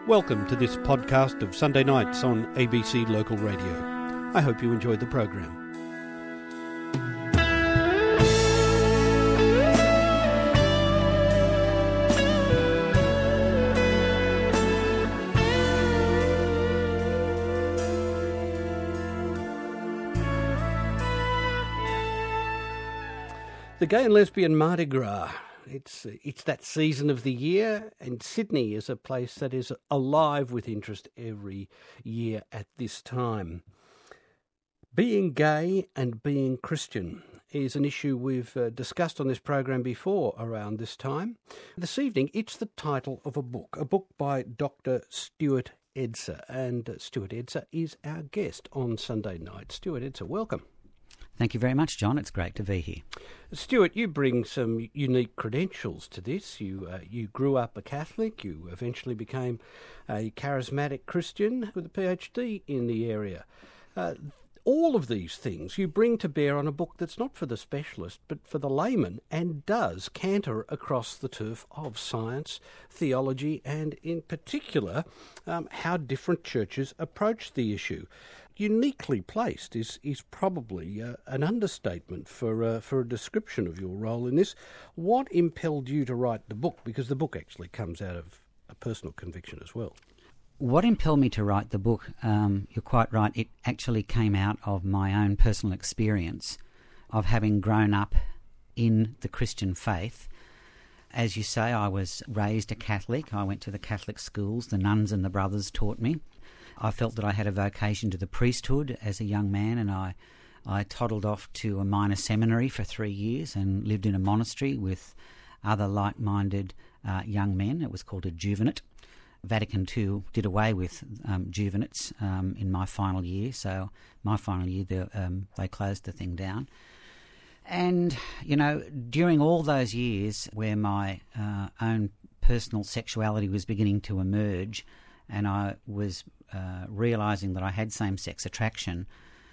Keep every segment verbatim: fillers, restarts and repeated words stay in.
Welcome to this podcast of Sunday nights on A B C Local Radio. I hope you enjoyed the program. The Gay and Lesbian Mardi Gras. It's it's that season of the year, and Sydney is a place that is alive with interest every year at this time. Being gay and being Christian is an issue we've uh, discussed on this program before around this time. This evening, it's the title of a book, a book by Doctor Stuart Edser, and Stuart Edser is our guest on Sunday night. Stuart Edser, welcome. Thank you very much, John. It's great to be here. Stuart, you bring some unique credentials to this. You uh, you grew up a Catholic. You eventually became a charismatic Christian with a PhD in the area. Uh, all of these things you bring to bear on a book that's not for the specialist, but for the layman, and does canter across the turf of science, theology, and in particular, um, how different churches approach the issue. Uniquely placed is is probably uh, an understatement for uh, for a description of your role in this. What impelled you to write the book? Because the book actually comes out of a personal conviction as well. What impelled me to write the book, um, you're quite right, it actually came out of my own personal experience of having grown up in the Christian faith. As you say, I was raised a Catholic. I went to the Catholic schools. The nuns and the brothers taught me. I felt that I had a vocation to the priesthood as a young man, and I, I toddled off to a minor seminary for three years and lived in a monastery with other like-minded uh, young men. It was called a juvenate. Vatican two did away with um, juvenates um, in my final year, so my final year they, um, they closed the thing down. And, you know, during all those years where my uh, own personal sexuality was beginning to emerge, and I was uh, realising that I had same-sex attraction,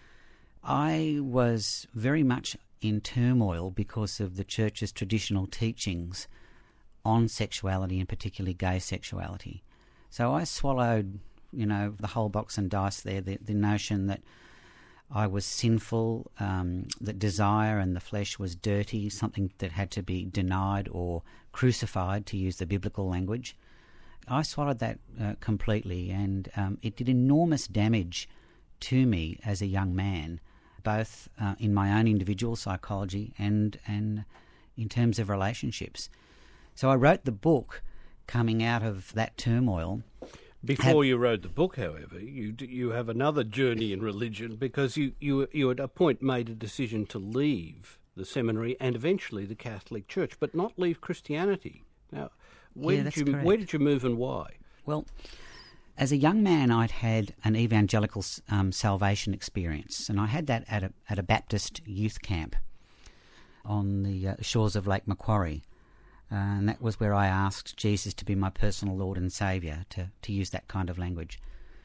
I was very much in turmoil because of the Church's traditional teachings on sexuality, and particularly gay sexuality. So I swallowed, you know, the whole box and dice there, the, the notion that I was sinful, um, that desire and the flesh was dirty, something that had to be denied or crucified, to use the biblical language. I swallowed that uh, completely, and um, it did enormous damage to me as a young man, both uh, in my own individual psychology and and in terms of relationships. So I wrote the book coming out of that turmoil. Before have, you wrote the book, however, you you have another journey in religion, because you, you, you at a point made a decision to leave the seminary and eventually the Catholic Church, but not leave Christianity. Now, Where, yeah, did you, correct. where did you move and why? Well, as a young man, I'd had an evangelical um, salvation experience, and I had that at a, at a Baptist youth camp on the uh, shores of Lake Macquarie. Uh, and that was where I asked Jesus to be my personal Lord and Saviour, to, to use that kind of language.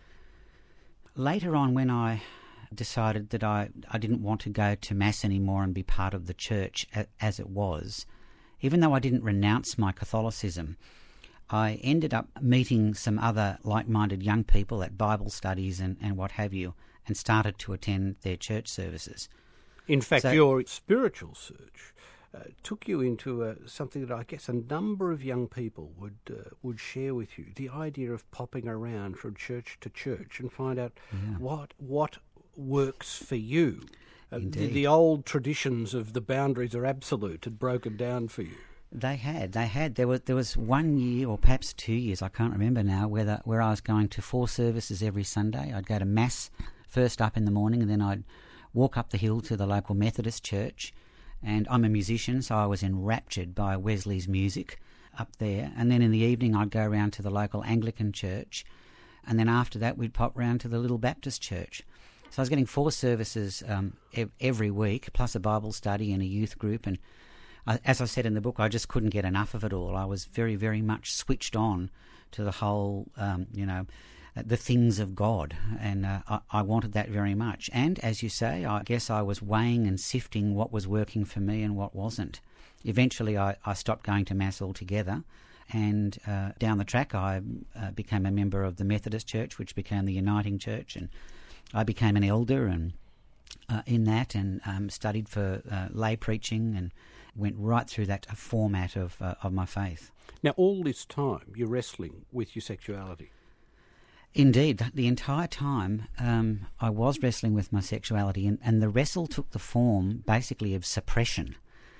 Later on, when I decided that I, I didn't want to go to Mass anymore and be part of the church a, as it was, even though I didn't renounce my Catholicism, I ended up meeting some other like-minded young people at Bible studies and, and what have you, and started to attend their church services. In fact, so, your spiritual search uh, took you into uh, something that I guess a number of young people would uh, would share with you, the idea of popping around from church to church and find out yeah. what what works for you. Uh, the, the old traditions of the boundaries are absolute had broken down for you. They had, they had. There was there was one year, or perhaps two years, I can't remember now, where the, where I was going to four services every Sunday. I'd go to Mass first up in the morning, and then I'd walk up the hill to the local Methodist church. And I'm a musician, so I was enraptured by Wesley's music up there. And then in the evening, I'd go around to the local Anglican church, and then after that, we'd pop round to the little Baptist church. So I was getting four services um, ev- every week, plus a Bible study and a youth group. And I, as I said in the book, I just couldn't get enough of it all. I was very, very much switched on to the whole, um, you know, the things of God. And uh, I, I wanted that very much. And as you say, I guess I was weighing and sifting what was working for me and what wasn't. Eventually, I, I stopped going to Mass altogether. and uh, down the track I uh, became a member of the Methodist Church, which became the Uniting Church, and I became an elder and uh, in that, and um, studied for uh, lay preaching, and went right through that format of uh, of my faith. Now, all this time, you're wrestling with your sexuality. Indeed, the entire time um, I was wrestling with my sexuality, and, and the wrestle took the form basically of suppression.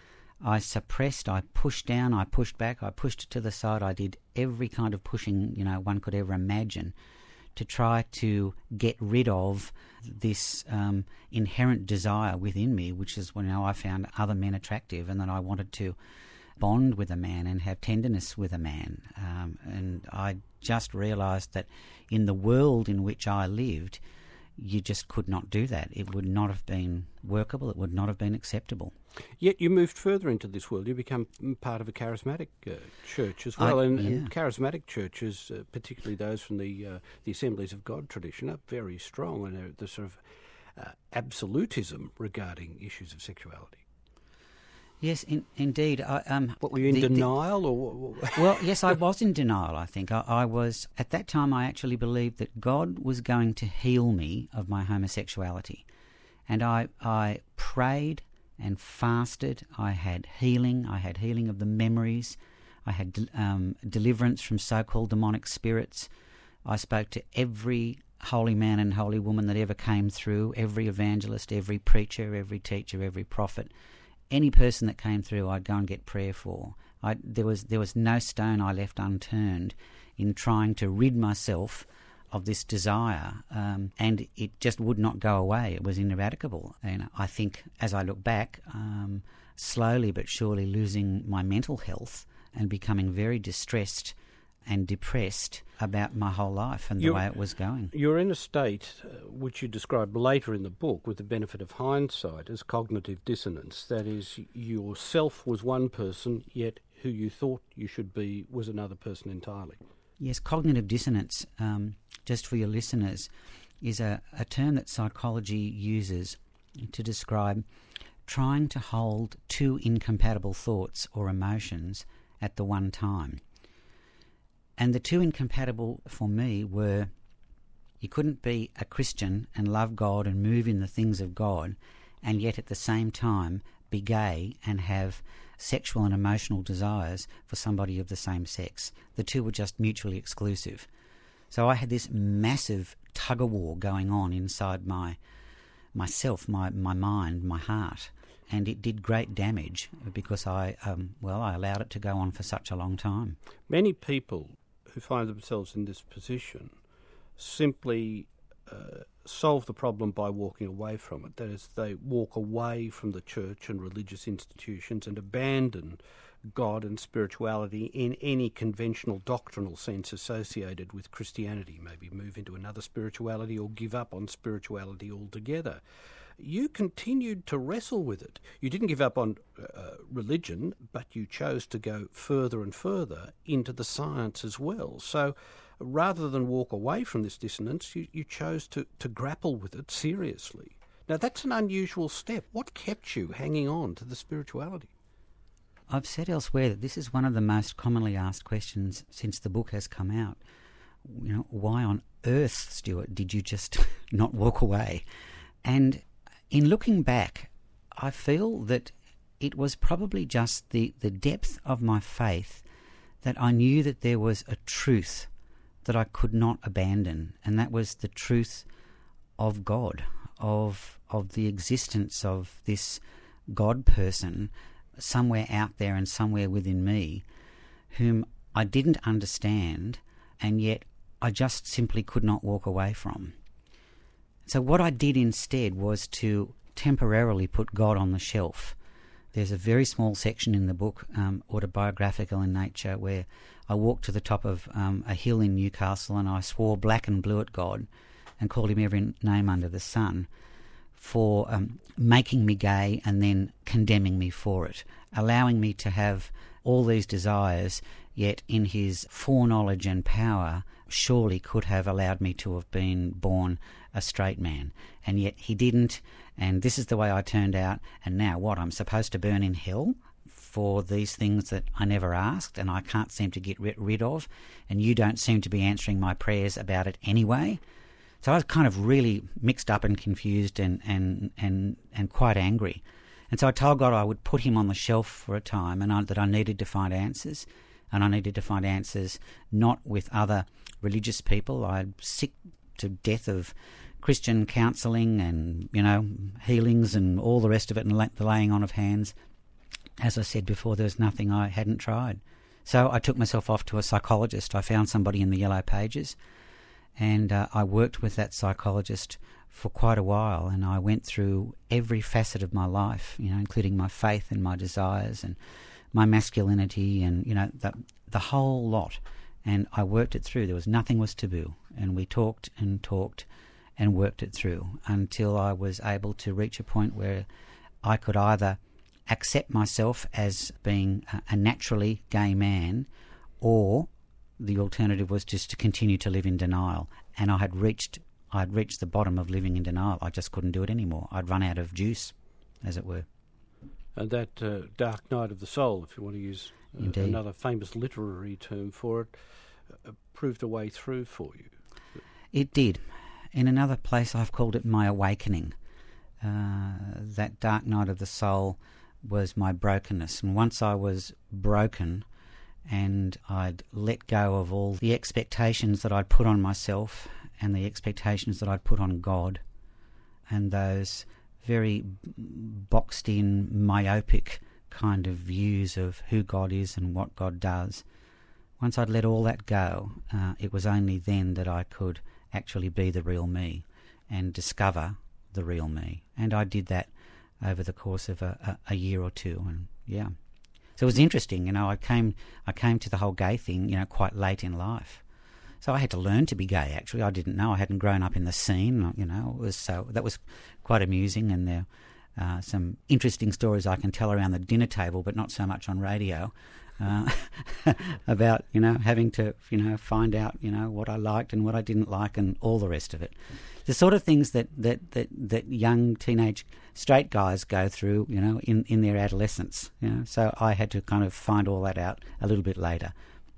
I suppressed, I pushed down, I pushed back, I pushed it to the side. I did every kind of pushing, you know, one could ever imagine to try to get rid of this um, inherent desire within me, which is when, you know, I found other men attractive, and that I wanted to bond with a man and have tenderness with a man. Um, and I just realised that in the world in which I lived, you just could not do that. It would not have been workable. It would not have been acceptable. Yet you moved further into this world. You become part of a charismatic uh, church as well. I, and, yeah. and charismatic churches, uh, particularly those from the uh, the Assemblies of God tradition, are very strong, and they're the sort of uh, absolutism regarding issues of sexuality. Yes, in, indeed. I, um, what, were you in the, denial? The, or Well, yes, I was in denial, I think. I, I was, at that time, I actually believed that God was going to heal me of my homosexuality. And I, I prayed and fasted. I had healing. I had healing of the memories. I had de- um, deliverance from so-called demonic spirits. I spoke to every holy man and holy woman that ever came through, every evangelist, every preacher, every teacher, every prophet. Any person that came through, I'd go and get prayer for. I, there was there was no stone I left unturned in trying to rid myself of this desire, um, and it just would not go away. It was ineradicable. And I think, as I look back, um, slowly but surely losing my mental health and becoming very distressed and depressed about my whole life and the you're, way it was going. You're in a state uh, which you describe later in the book with the benefit of hindsight as cognitive dissonance. That is, yourself was one person, yet who you thought you should be was another person entirely. Yes, cognitive dissonance, um, just for your listeners, is a, a term that psychology uses to describe trying to hold two incompatible thoughts or emotions at the one time. And the two incompatible for me were, you couldn't be a Christian and love God and move in the things of God, and yet at the same time be gay and have sexual and emotional desires for somebody of the same sex. The two were just mutually exclusive. So I had this massive tug-of-war going on inside my myself, my, my mind, my heart, and it did great damage because I, um, well, I allowed it to go on for such a long time. Many people who find themselves in this position simply uh, solve the problem by walking away from it. That is, they walk away from the church and religious institutions and abandon God and spirituality in any conventional doctrinal sense associated with Christianity, maybe move into another spirituality or give up on spirituality altogether. You continued to wrestle with it. You didn't give up on uh, religion, but you chose to go further and further into the science as well. So rather than walk away from this dissonance, you, you chose to, to grapple with it seriously. Now, that's an unusual step. What kept you hanging on to the spirituality? I've said elsewhere that this is one of the most commonly asked questions since the book has come out. You know, why on earth, Stuart, did you just not walk away? And in looking back, I feel that it was probably just the, the depth of my faith that I knew that there was a truth that I could not abandon, and that was the truth of God, of of the existence of this God person somewhere out there and somewhere within me, whom I didn't understand, and yet I just simply could not walk away from. So what I did instead was to temporarily put God on the shelf. There's a very small section in the book, um, autobiographical in nature, where I walked to the top of um, a hill in Newcastle and I swore black and blue at God and called him every name under the sun for um, making me gay and then condemning me for it, allowing me to have all these desires, yet in his foreknowledge and power surely could have allowed me to have been born a straight man. And yet he didn't, and this is the way I turned out, and now what, I'm supposed to burn in hell for these things that I never asked and I can't seem to get rid of, and you don't seem to be answering my prayers about it anyway. So I was kind of really mixed up and confused and, and, and, and quite angry. And so I told God I would put him on the shelf for a time, and I, that I needed to find answers. And I needed to find answers not with other religious people. I'm sick to death of Christian counselling and, you know, healings and all the rest of it, and the laying on of hands. As I said before, there was nothing I hadn't tried. So I took myself off to a psychologist. I found somebody in the Yellow Pages, and uh, I worked with that psychologist for quite a while, and I went through every facet of my life, you know, including my faith and my desires and my masculinity and, you know, the, the whole lot. And I worked it through. There was nothing was taboo. And we talked and talked and worked it through until I was able to reach a point where I could either accept myself as being a, a naturally gay man, or the alternative was just to continue to live in denial. And I had reached I'd reached the bottom of living in denial. I just couldn't do it anymore. I'd run out of juice, as it were. And that uh, dark night of the soul, if you want to use uh, another famous literary term for it, uh, proved a way through for you. It did. In another place, I've called it my awakening. Uh, that dark night of the soul was my brokenness. And once I was broken and I'd let go of all the expectations that I'd put on myself and the expectations that I'd put on God, and those very boxed-in, myopic kind of views of who God is and what God does, once I'd let all that go, uh, it was only then that I could actually be the real me and discover the real me. And I did that over the course of a, a, a year or two, and yeah. So it was interesting, you know, I came I came to the whole gay thing, you know, quite late in life. So I had to learn to be gay, actually. I didn't know. I hadn't grown up in the scene, you know. It was so that was quite amusing, and there are uh, some interesting stories I can tell around the dinner table, but not so much on radio, uh, about, you know, having to, you know, find out, you know, what I liked and what I didn't like and all the rest of it. The sort of things that, that, that, that young teenage straight guys go through, you know, in, in their adolescence, you know. So I had to kind of find all that out a little bit later.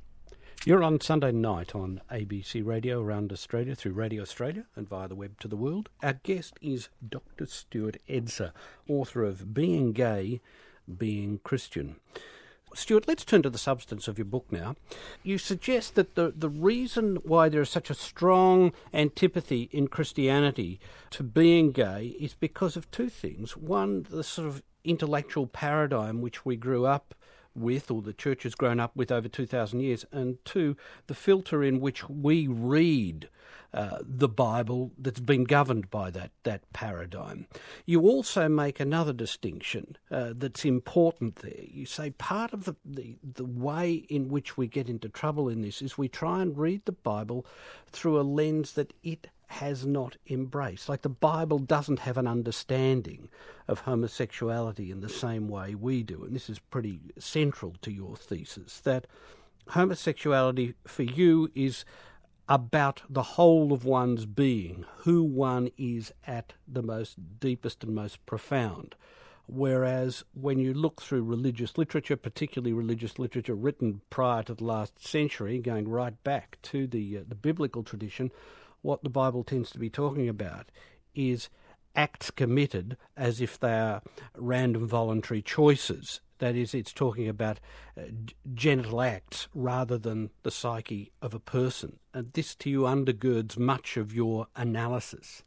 You're on Sunday night on A B C Radio around Australia, through Radio Australia and via the web to the world. Our guest is Doctor Stuart Edser, author of Being Gay, Being Christian. Stuart, let's turn to the substance of your book now. You suggest that the, the reason why there is such a strong antipathy in Christianity to being gay is because of two things. One, the sort of intellectual paradigm which we grew up with, or the church has grown up with over two thousand years, and two, the filter in which we read uh, the Bible that's been governed by that, that paradigm. You also make another distinction uh, that's important there. You say part of the, the, the way in which we get into trouble in this is we try and read the Bible through a lens that it has not embraced. Like the Bible doesn't have an understanding of homosexuality in the same way we do. And this is pretty central to your thesis, that homosexuality for you is about the whole of one's being, who one is at the most deepest and most profound. Whereas when you look through religious literature, particularly religious literature written prior to the last century, going right back to the uh, the biblical tradition, what the Bible tends to be talking about is acts committed as if they are random voluntary choices. That is, it's talking about uh, genital acts rather than the psyche of a person. And this to you undergirds much of your analysis.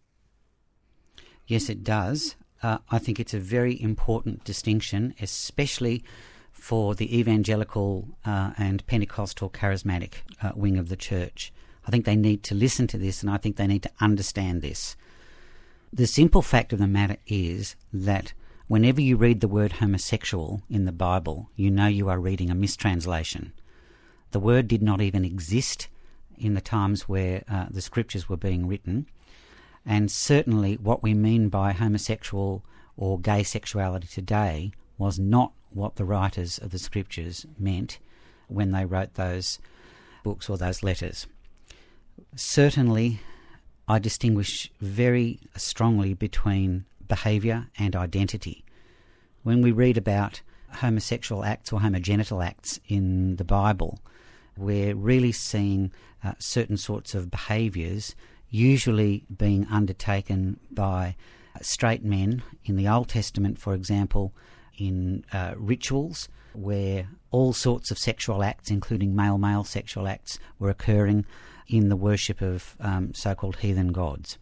Yes, it does. Uh, I think it's a very important distinction, especially for the evangelical uh, and Pentecostal charismatic uh, wing of the church. I think they need to listen to this, and I think they need to understand this. The simple fact of the matter is that whenever you read the word homosexual in the Bible, you know you are reading a mistranslation. The word did not even exist in the times where uh, the scriptures were being written, and certainly what we mean by homosexual or gay sexuality today was not what the writers of the scriptures meant when they wrote those books or those letters. Certainly, I distinguish very strongly between behaviour and identity. When we read about homosexual acts or homogenital acts in the Bible, we're really seeing uh, certain sorts of behaviours usually being undertaken by straight men in the Old Testament, for example, in uh, rituals where all sorts of sexual acts, including male-male sexual acts, were occurring in the worship of um, so-called heathen gods.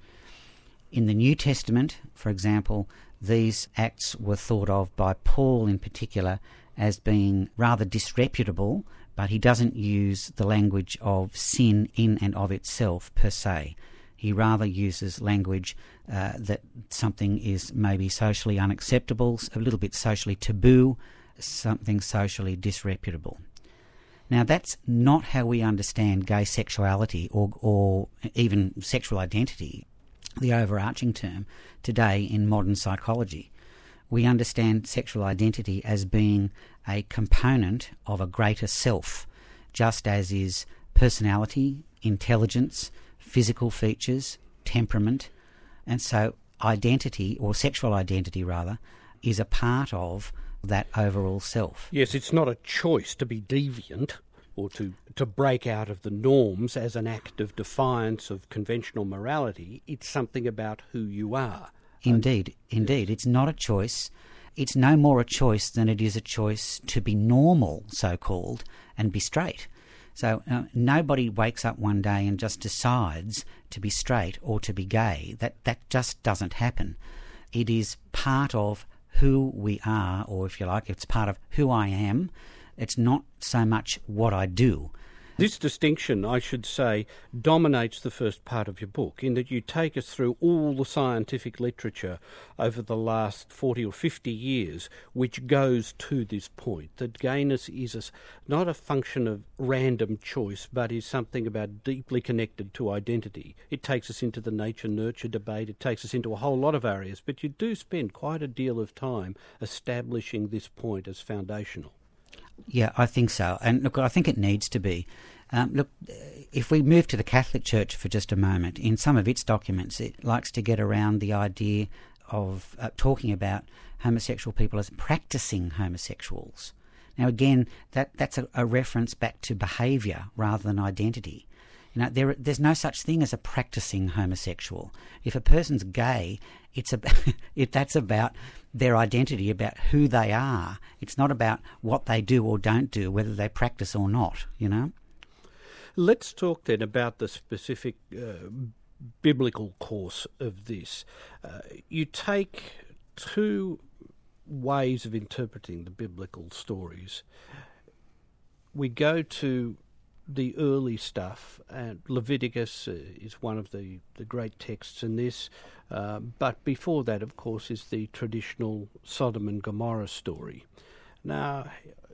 In the New Testament, for example, these acts were thought of by Paul in particular as being rather disreputable, but he doesn't use the language of sin in and of itself per se. He rather uses language uh, that something is maybe socially unacceptable, a little bit socially taboo, something socially disreputable. Now, that's not how we understand gay sexuality or, or even sexual identity, the overarching term, today in modern psychology. We understand sexual identity as being a component of a greater self, just as is personality, intelligence, physical features, temperament, and so identity, or sexual identity rather, is a part of that overall self. Yes, it's not a choice to be deviant or to, to break out of the norms as an act of defiance of conventional morality. It's something about who you are. Indeed, indeed. It's not a choice. It's no more a choice than it is a choice to be normal, so-called, and be straight. So uh, nobody wakes up one day and just decides to be straight or to be gay. That that just doesn't happen. It is part of who we are, or if you like, it's part of who I am. It's not so much what I do. This distinction, I should say, dominates the first part of your book, in that you take us through all the scientific literature over the last forty or fifty years, which goes to this point, that gayness is a, not a function of random choice, but is something about deeply connected to identity. It takes us into the nature-nurture debate, it takes us into a whole lot of areas, but you do spend quite a deal of time establishing this point as foundational. Yeah, I think so. And look, I think it needs to be. Um, look, if we move to the Catholic Church for just a moment, in some of its documents it likes to get around the idea of uh, talking about homosexual people as practising homosexuals. Now again, that, that's a, a reference back to behaviour rather than identity. You know, there, there's no such thing as a practising homosexual. If a person's gay, it's a, if that's about their identity, about who they are. It's not about what they do or don't do, whether they practice or not, you know? Let's talk then about the specific uh, biblical course of this. Uh, you take two ways of interpreting the biblical stories. We go to the early stuff, and Leviticus uh, is one of the, the great texts in this, uh, but before that, of course, is the traditional Sodom and Gomorrah story. Now,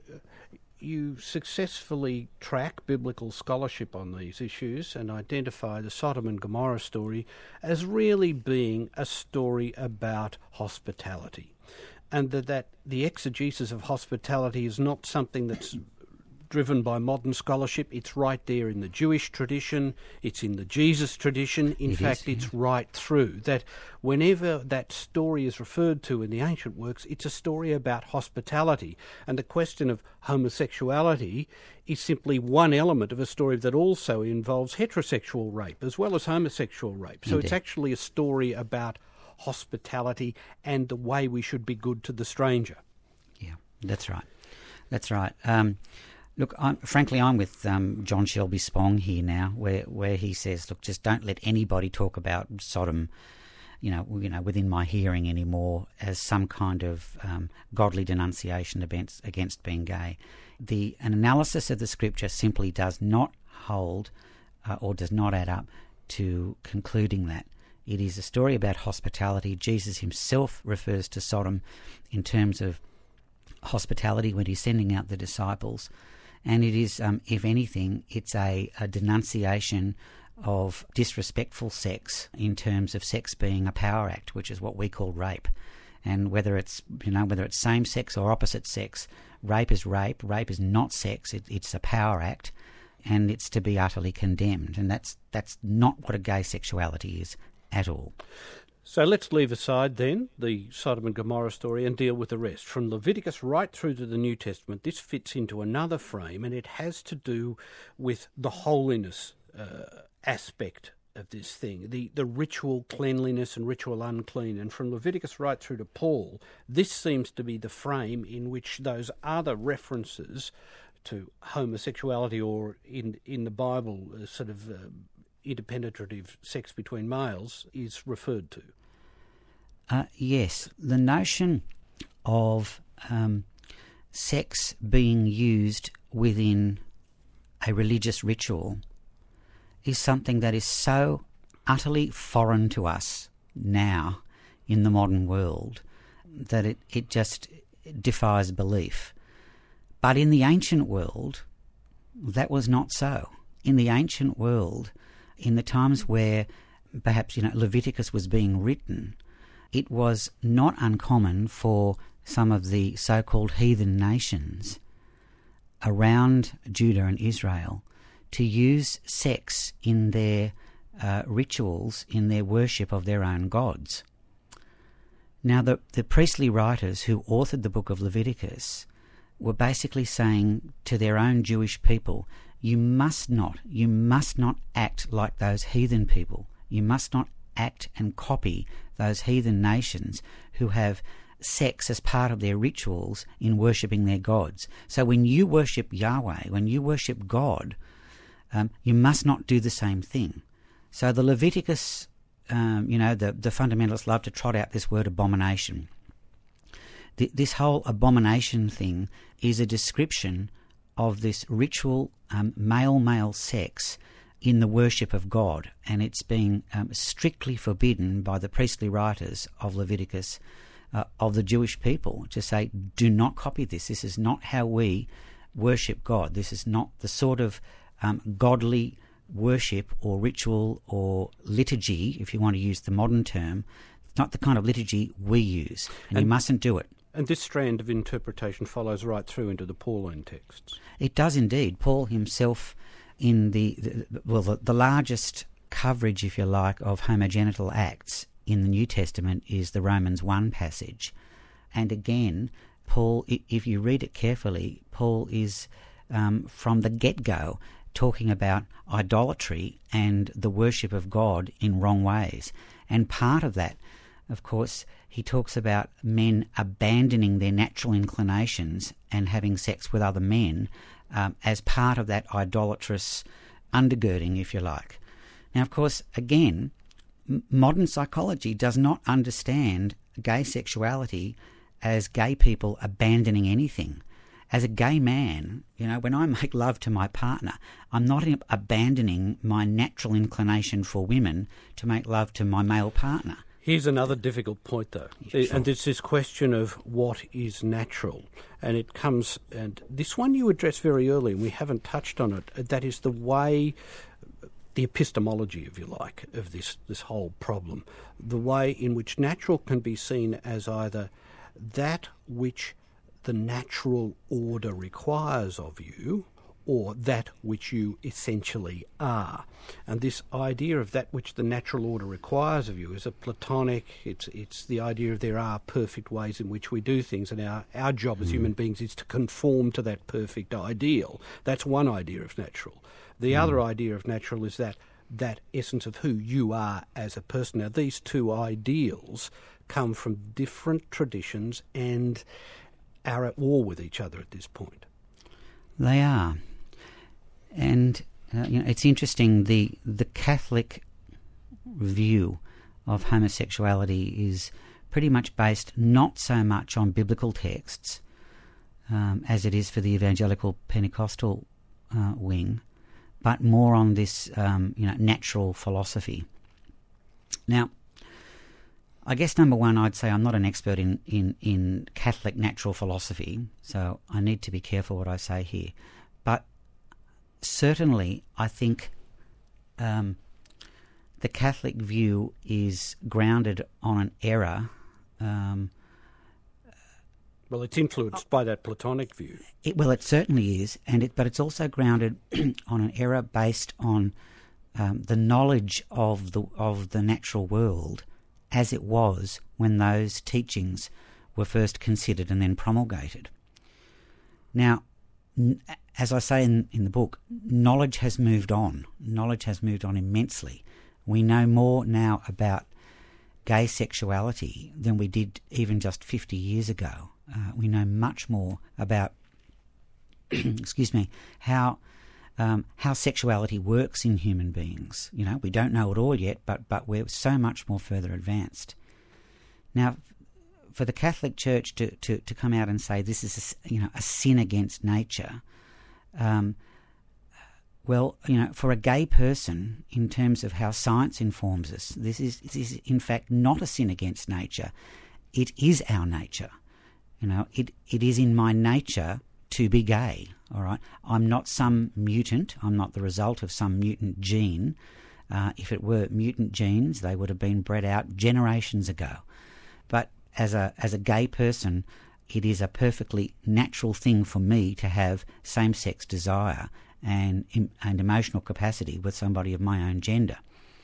you successfully track biblical scholarship on these issues and identify the Sodom and Gomorrah story as really being a story about hospitality, and that, that the exegesis of hospitality is not something that's driven by modern scholarship. It's right there in the Jewish tradition, it's in the Jesus tradition. In it fact, is, yeah. It's right through. That whenever that story is referred to in the ancient works, it's a story about hospitality. And the question of homosexuality is simply one element of a story that also involves heterosexual rape as well as homosexual rape. So Indeed. It's actually a story about hospitality and the way we should be good to the stranger. Yeah, that's right. That's right. Um, Look, I'm, frankly, I'm with um, John Shelby Spong here now, where where he says, "Look, just don't let anybody talk about Sodom, you know, you know, within my hearing anymore as some kind of um, godly denunciation against against being gay." The an analysis of the Scripture simply does not hold, uh, or does not add up to concluding that. It is a story about hospitality. Jesus himself refers to Sodom in terms of hospitality when he's sending out the disciples. And it is, um, if anything, it's a, a denunciation of disrespectful sex in terms of sex being a power act, which is what we call rape. And whether it's, you know, whether it's same sex or opposite sex, rape is rape. Rape is not sex. It, it's a power act, and it's to be utterly condemned. And that's that's not what a gay sexuality is at all. So let's leave aside then the Sodom and Gomorrah story and deal with the rest. From Leviticus right through to the New Testament, this fits into another frame, and it has to do with the holiness uh, aspect of this thing, the, the ritual cleanliness and ritual unclean. And from Leviticus right through to Paul, this seems to be the frame in which those other references to homosexuality, or in, in the Bible, uh, sort of uh, interpenetrative sex between males, is referred to. Uh, yes, the notion of um, sex being used within a religious ritual is something that is so utterly foreign to us now in the modern world that it, it just defies belief. But in the ancient world, that was not so. In the ancient world, in the times where perhaps, you know, Leviticus was being written, it was not uncommon for some of the so-called heathen nations around Judah and Israel to use sex in their uh, rituals, in their worship of their own gods. Now, the, the priestly writers who authored the book of Leviticus were basically saying to their own Jewish people, you must not, you must not act like those heathen people. You must not act and copy those heathen nations who have sex as part of their rituals in worshipping their gods. So when you worship Yahweh, when you worship God, um, you must not do the same thing. So the Leviticus, um, you know, the, the fundamentalists love to trot out this word abomination. The, this whole abomination thing is a description of this ritual um, male-male sex in the worship of God, and it's being um, strictly forbidden by the priestly writers of Leviticus, uh, of the Jewish people, to say, do not copy this. This is not how we worship God. This is not the sort of um, godly worship or ritual or liturgy, if you want to use the modern term. It's not the kind of liturgy we use, and, and you mustn't do it. And this strand of interpretation follows right through into the Pauline texts. It does indeed. Paul himself, in the, the well, the, the largest coverage, if you like, of homogenital acts in the New Testament is the Romans one passage. And again, Paul, if you read it carefully, Paul is um, from the get-go talking about idolatry and the worship of God in wrong ways. And part of that, of course, he talks about men abandoning their natural inclinations and having sex with other men um, as part of that idolatrous undergirding, if you like. Now, of course, again, m- modern psychology does not understand gay sexuality as gay people abandoning anything. As a gay man, you know, when I make love to my partner, I'm not abandoning my natural inclination for women to make love to my male partner. Here's another difficult point, though, sure. And it's this question of what is natural. And it comes, and this one you addressed very early, and we haven't touched on it, that is the way, the epistemology, if you like, of this, this whole problem, the way in which natural can be seen as either that which the natural order requires of you, or that which you essentially are. And this idea of that which the natural order requires of you is a Platonic, it's it's the idea of there are perfect ways in which we do things, and our, our job as mm. human beings is to conform to that perfect ideal. That's one idea of natural. The mm. other idea of natural is that that essence of who you are as a person. Now, these two ideals come from different traditions and are at war with each other at this point. They are. And uh, you know, it's interesting, the the Catholic view of homosexuality is pretty much based not so much on biblical texts um, as it is for the evangelical Pentecostal uh, wing, but more on this um, you know natural philosophy. Now, I guess number one, I'd say I'm not an expert in, in, in Catholic natural philosophy, so I need to be careful what I say here. But certainly, I think um, the Catholic view is grounded on an error. Um, well, it's influenced by that Platonic view. It, well, it certainly is, and it, but it's also grounded on an error based on um, the knowledge of the of the natural world as it was when those teachings were first considered and then promulgated. Now, as I say in, in the book, knowledge has moved on. Knowledge has moved on immensely. We know more now about gay sexuality than we did even just fifty years ago. Uh, we know much more about, excuse me, how um, how sexuality works in human beings. You know, we don't know it all yet, but but we're so much more further advanced. Now, for the Catholic Church to, to, to come out and say this is a, you know a sin against nature, um, well, you know, for a gay person, in terms of how science informs us, this is this is in fact not a sin against nature. It is our nature. You know, it it is in my nature to be gay. All right, I'm not some mutant. I'm not the result of some mutant gene. Uh, if it were mutant genes, they would have been bred out generations ago. But as a as a gay person, it is a perfectly natural thing for me to have same-sex desire and and emotional capacity with somebody of my own gender.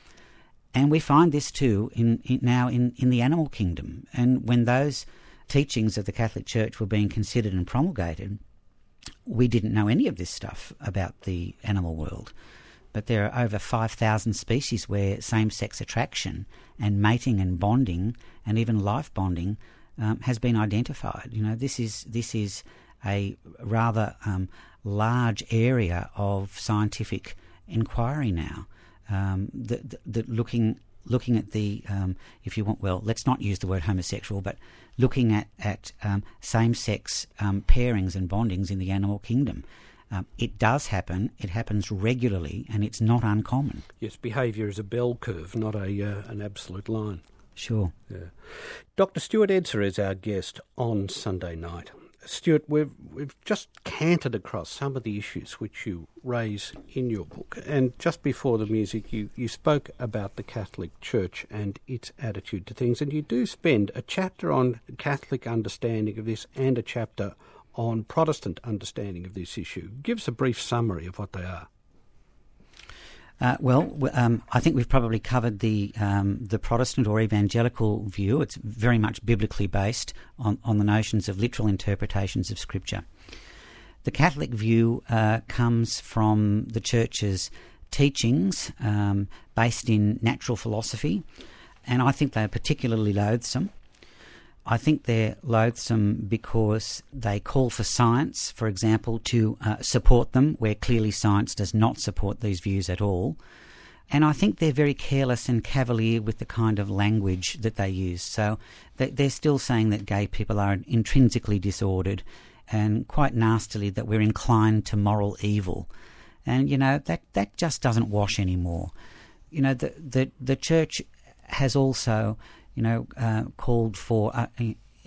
And we find this too in, in now in, in the animal kingdom. And when those teachings of the Catholic Church were being considered and promulgated, we didn't know any of this stuff about the animal world. But there are over five thousand species where same-sex attraction and mating and bonding and even life bonding um, has been identified. You know, this is this is a rather um, large area of scientific inquiry now. Um, that, that, that looking looking at the, um, if you want, well, let's not use the word homosexual, but looking at at um, same-sex um, pairings and bondings in the animal kingdom. Um, it does happen. It happens regularly, and it's not uncommon. Yes, behaviour is a bell curve, not a uh, an absolute line. Sure. Yeah. Doctor Stuart Edser is our guest on Sunday night. Stuart, we've we've just cantered across some of the issues which you raise in your book, and just before the music, you, you spoke about the Catholic Church and its attitude to things, and you do spend a chapter on Catholic understanding of this and a chapter on Protestant understanding of this issue. Give us a brief summary of what they are. Uh, well, um, I think we've probably covered the um, the Protestant or evangelical view. It's very much biblically based on, on the notions of literal interpretations of Scripture. The Catholic view uh, comes from the Church's teachings um, based in natural philosophy, and I think they are particularly loathsome. I think they're loathsome because they call for science, for example, to uh, support them, where clearly science does not support these views at all. And I think they're very careless and cavalier with the kind of language that they use. So they're still saying that gay people are intrinsically disordered, and quite nastily that we're inclined to moral evil. And, you know, that, that just doesn't wash anymore. You know, the the, the Church has also... you know, uh, called for, uh,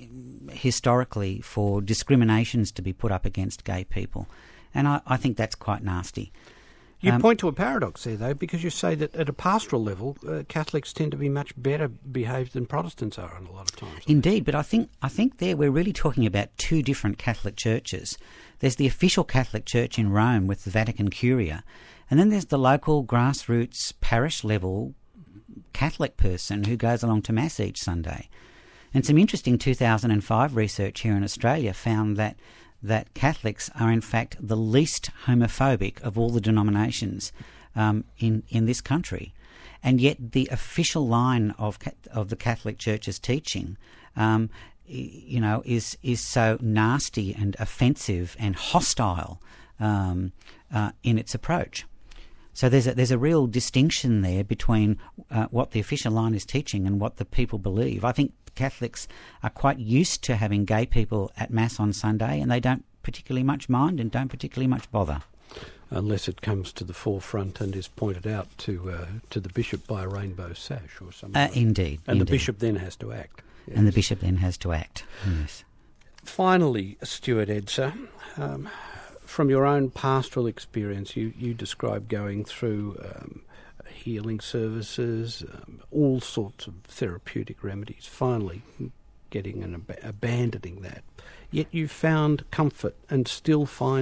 historically, for discriminations to be put up against gay people. And I, I think that's quite nasty. You um, point to a paradox there, though, because you say that at a pastoral level, uh, Catholics tend to be much better behaved than Protestants are in a lot of times. Indeed, but I think I think there we're really talking about two different Catholic churches. There's the official Catholic Church in Rome with the Vatican Curia, and then there's the local grassroots parish level Catholic person who goes along to Mass each Sunday. And some interesting two thousand five research here in Australia found that that Catholics are in fact the least homophobic of all the denominations um, in, in this country. And yet the official line of of the Catholic Church's teaching um, you know, is, is so nasty and offensive and hostile um, uh, in its approach. So there's a, there's a real distinction there between uh, what the official line is teaching and what the people believe. I think Catholics are quite used to having gay people at Mass on Sunday, and they don't particularly much mind and don't particularly much bother. Unless it comes to the forefront and is pointed out to uh, to the bishop by a rainbow sash or something. Uh, like indeed. And indeed. the bishop then has to act. Yes. And the bishop then has to act, yes. Finally, Stuart Edser, um, from your own pastoral experience, you, you describe going through um, healing services, um, all sorts of therapeutic remedies, finally getting and ab- abandoning that. Yet you found comfort and still find it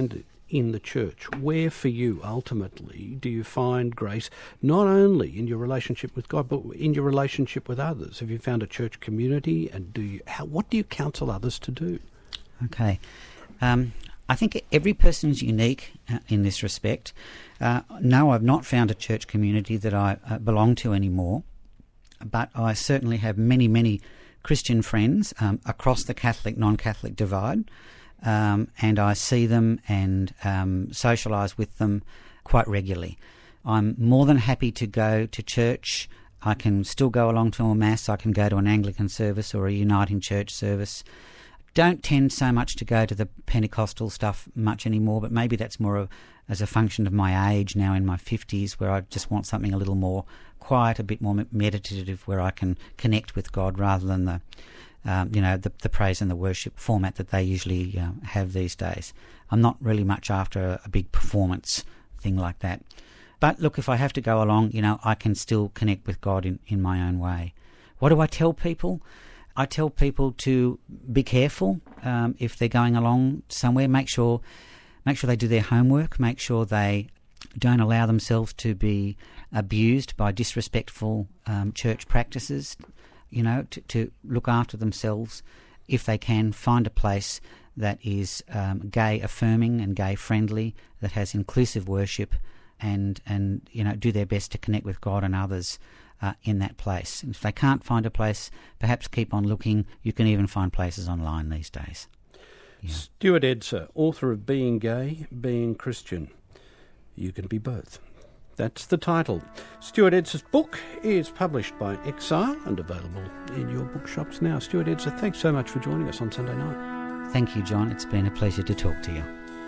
in the church? Where for you, ultimately, do you find grace, not only in your relationship with God, but in your relationship with others? Have you found a church community, and do you, how, what do you counsel others to do? Okay. Um, I think every person is unique uh, in this respect. Uh, no, I've not found a church community that I uh, belong to anymore, but I certainly have many, many Christian friends um, across the Catholic, non-Catholic divide, um, and I see them and um, socialise with them quite regularly. I'm more than happy to go to church. I can still go along to a Mass. I can go to an Anglican service or a Uniting Church service. Don't tend so much to go to the Pentecostal stuff much anymore, but maybe that's more of, as a function of my age now in my fifties, where I just want something a little more quiet, a bit more meditative, where I can connect with God rather than the, um, you know, the, the praise and the worship format that they usually uh, have these days. I'm not really much after a, a big performance thing like that. But look, if I have to go along, you know, I can still connect with God in, in my own way. What do I tell people? I tell people to be careful um, if they're going along somewhere. Make sure, make sure they do their homework. Make sure they don't allow themselves to be abused by disrespectful um, church practices. You know, to, to look after themselves if they can. Find a place that is um, gay affirming and gay friendly, that has inclusive worship, and and you know, do their best to connect with God and others Uh, in that place. And if they can't find a place, perhaps keep on looking. You can even find places online these days. Yeah. Stuart Edser, author of Being Gay, Being Christian. You can be both. That's the title. Stuart Edser's book is published by Exile and available in your bookshops now. Stuart Edser, thanks so much for joining us on Sunday night. Thank you, John. It's been a pleasure to talk to you.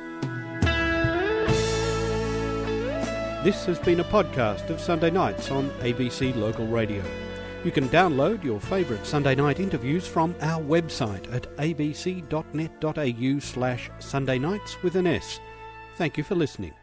This has been a podcast of Sunday Nights on A B C Local Radio. You can download your favourite Sunday night interviews from our website at abc.net.au slash Sunday Nights with an S. Thank you for listening.